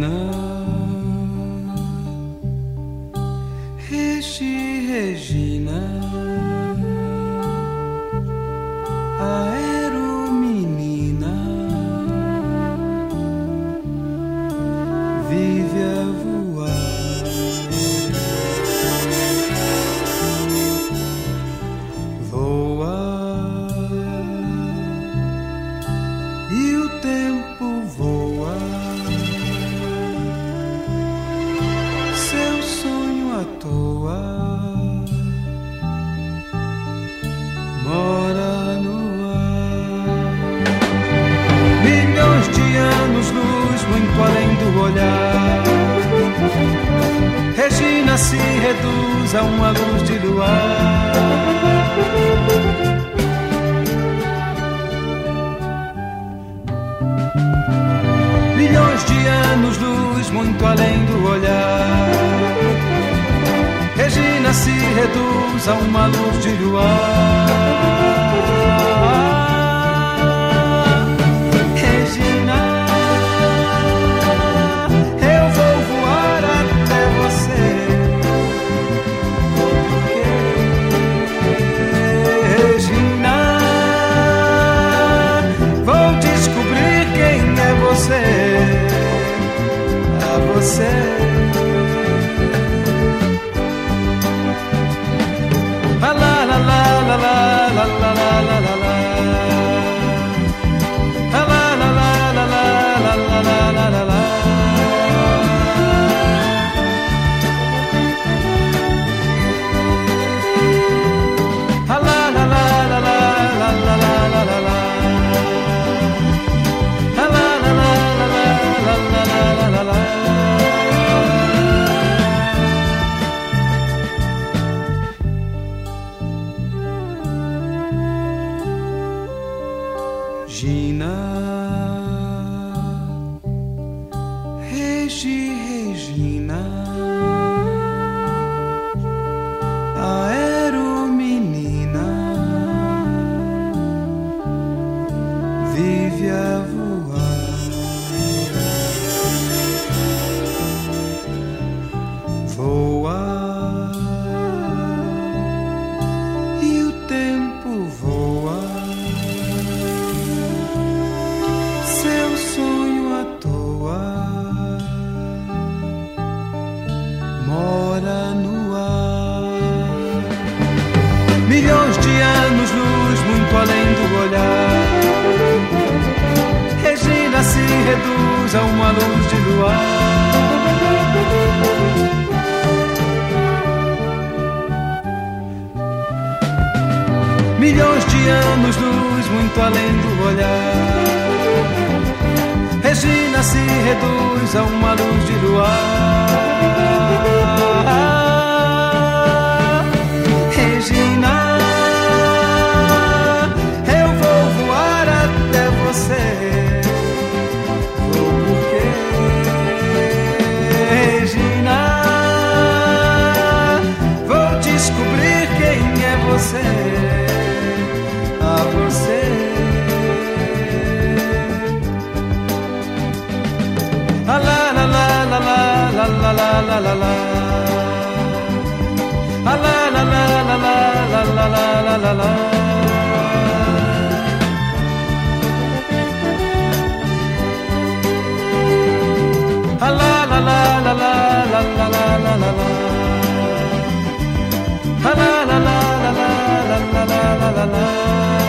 Regina, Regina, aeromenina, vive a voar, voa, e o tempo voa, seu sonho à toa mora no ar. Milhões de anos-luz, muito além do olhar. Regina se reduz a uma luz de luar. Milhões de anos-luz, muito além do olhar. Regina se reduz a uma luz de luar. Regina, eu vou voar até você. Regina, vou descobrir quem é você. A você. La la la la la la la la la la la la. La la la la la la la la la la la la. La la la la la la la la la la la la. La la la la la la la la la la. Regina, Regina, aeromenina, vive a voar, voa, e o tempo voa. Seu sonho à toa mora no ar. Milhões de anos-luz, muito além do olhar. Regina se reduz a uma luz de luar. Milhões de anos-luz, muito além do olhar. Regina se reduz a uma luz de luar. Regina, eu vou voar até você. Vou porque Regina, vou descobrir quem é você. A você. La la la la la la la la la la la la. La la la la la la la la la la la. La la la la la la la la la la la. La la la la la la la la la la la.